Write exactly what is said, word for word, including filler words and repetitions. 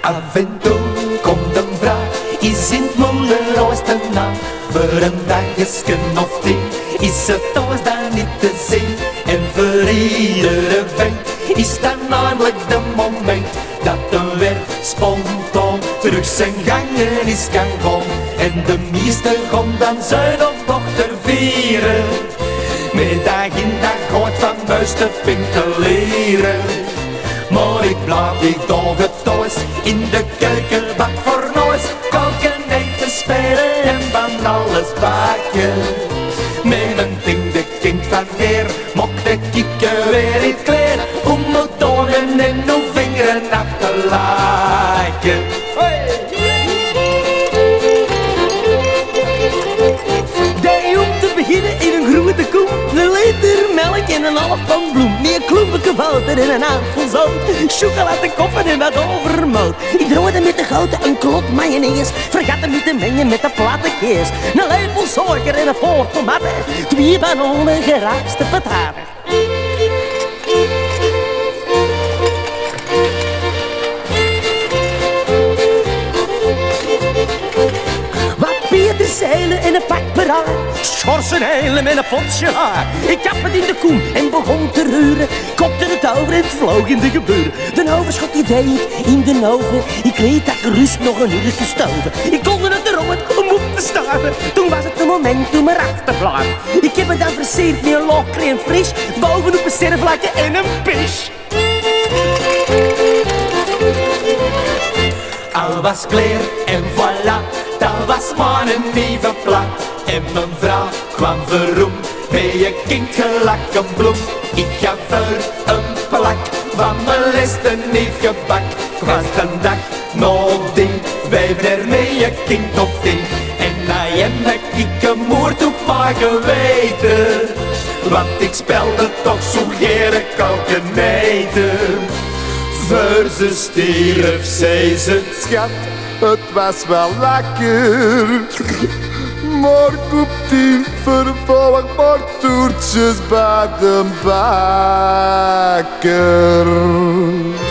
Af en toe komt een vrouw, is in het moederhuis te naam. Voor een dagjesje of tien is het thuis dan niet te zien. En voor iedere vent is dat namelijk de moment dat de weer spontaan terug zijn gangen is kan gaan. En de meesten gaan dan zuin of dochter vieren, met dag in dag gaat van muis te leren. Maar ik blijf ik toch het thuis in de keuken wat voor nooit. Koken, eten, spelen en van alles bakken. Met een ding de kind van weer mocht de kikker weer in kleren, om mijn tonen en uw vingeren af te laken. Om te beginnen in een grote koe, een liter melk en een half pan bloem, meer klompige boter en een handvol zout, chocoladekoppen en wat overmout. Ik droogde met de gouden een klot mayonaise, vergat hem niet te mengen met de platte kees, een lepel suiker en een poort tomaten, twee bananen geraapste pataten. Zeilen en een pak peraar, schorsen heilen met een potje haar. Ik kap het in de koem en begon te reuren, kopte het over en het vloog in de gebeuren. De overschot die deed ik in de oven, ik leed dat gerust nog een uur te stoven. Ik kon het erom het om op te starten, toen was het de moment om eraf te vlagen. Ik heb het dan verseerd met een log crème fris, bovenop een sterrenvlakken en een pis. Al was kleer en voilà, dat was maar een nieuwe plat. En mijn vrouw kwam verroem, bij je kind gelak een bloem. Ik gaf haar een plak van mijn leste neef gebak. Was een dag nadien, wij ermee je kind of tien. En na hem heb ik een moord op haar geweten, want ik spelde toch zo gere koken eten. Voor ze stierf, zei ze: schat, het was wel lekker, maar koop tien vervolg maar toertjes bij de bakker.